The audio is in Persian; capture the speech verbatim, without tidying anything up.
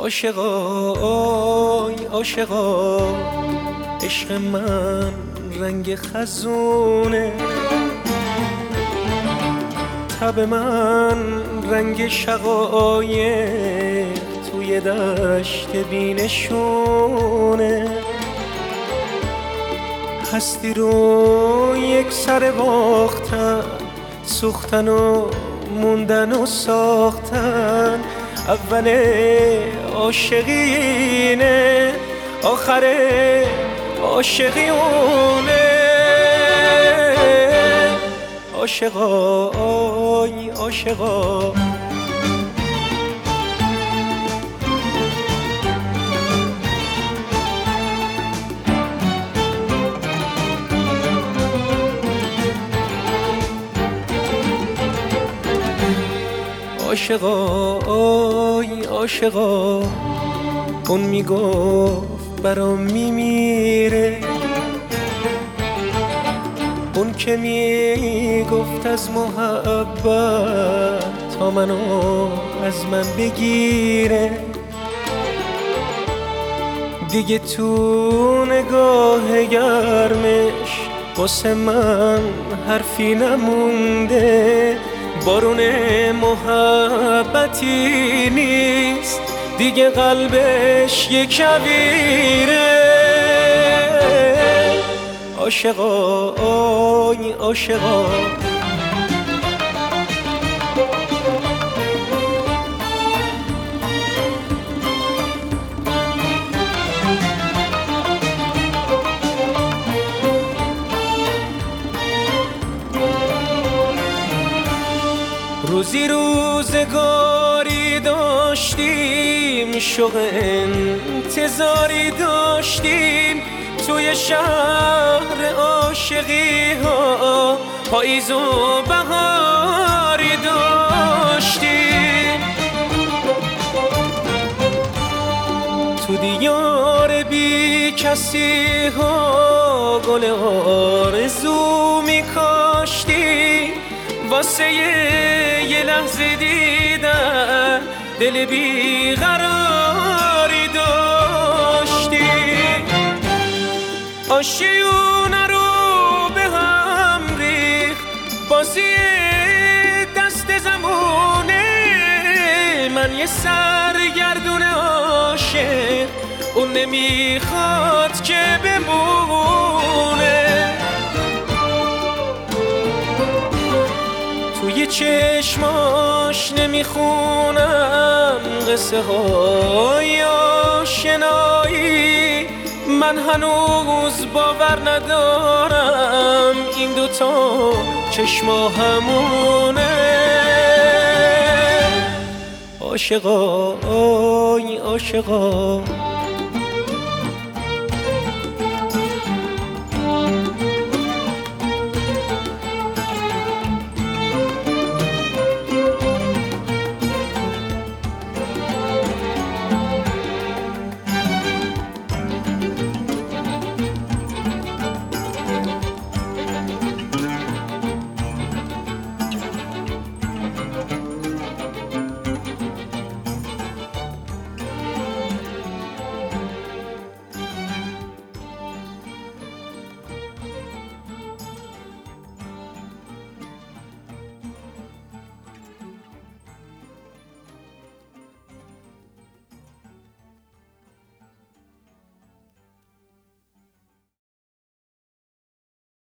عاشقا آی عاشقا، عشق من رنگ خزونه، تب من رنگ شقایق توی دشت بینشونه. هستی رو یک سر باختن، سوختن و موندن و ساختن. اول عاشقینه، آخر عاشقیونه. عاشقا آی عاشقا، عاشقا آی عاشقا. اون میگفت برام میمیره، اون که میگفت از محبت تا منو از من بگیره. دیگه تو نگاه گرمش واسه من حرفی نمونده. بارون محبتی نیست دیگه، قلبش یک کویره. عاشقا آی عاشقا، روزی روزگاری داشتیم، شوق انتظاری داشتیم. توی شهر عاشقی ها پاییز و بهاری داشتیم. تو دیار بی کسی ها گل آرزو می کاشتیم. واسه یه لحظه دیدن دل بیقراری داشتی. آشیونه رو به هم ریخت بازی دست زمونه. من یه سرگردون عاشق، اون نمیخواد که بمونه. توی چشماش نمیخونم قصه های آشنایی. من هنوز باور ندارم این دوتا چشما همونه. عاشقا آی عاشقا،